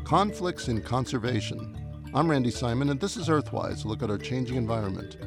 Conflicts in Conservation. I'm Randy Simon, and this is Earthwise, a look at our changing environment.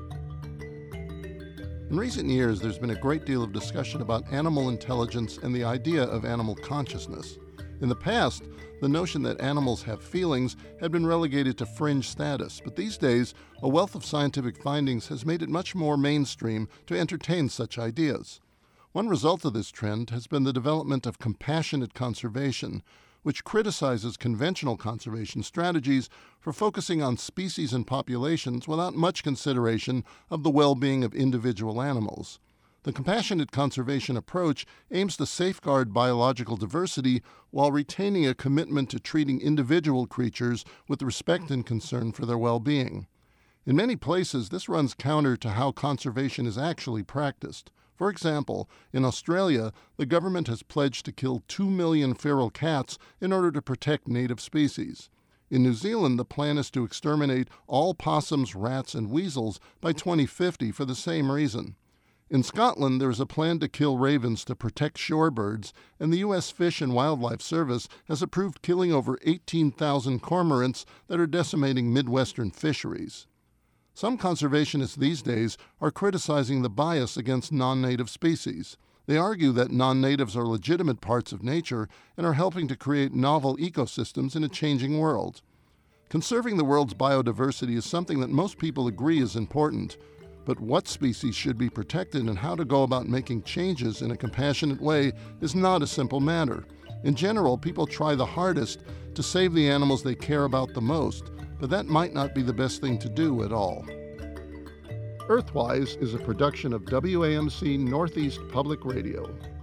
In recent years, there's been a great deal of discussion about animal intelligence and the idea of animal consciousness. In the past, the notion that animals have feelings had been relegated to fringe status, but these days, a wealth of scientific findings has made it much more mainstream to entertain such ideas. One result of this trend has been the development of compassionate conservation, which criticizes conventional conservation strategies for focusing on species and populations without much consideration of the well-being of individual animals. The compassionate conservation approach aims to safeguard biological diversity while retaining a commitment to treating individual creatures with respect and concern for their well-being. In many places, this runs counter to how conservation is actually practiced. For example, in Australia, the government has pledged to kill 2 million feral cats in order to protect native species. In New Zealand, the plan is to exterminate all possums, rats, and weasels by 2050 for the same reason. In Scotland, there is a plan to kill ravens to protect shorebirds, and the U.S. Fish and Wildlife Service has approved killing over 18,000 cormorants that are decimating Midwestern fisheries. Some conservationists these days are criticizing the bias against non-native species. They argue that non-natives are legitimate parts of nature and are helping to create novel ecosystems in a changing world. Conserving the world's biodiversity is something that most people agree is important, but what species should be protected and how to go about making changes in a compassionate way is not a simple matter. In general, people try the hardest to save the animals they care about the most, but that might not be the best thing to do at all. Earthwise is a production of WAMC Northeast Public Radio.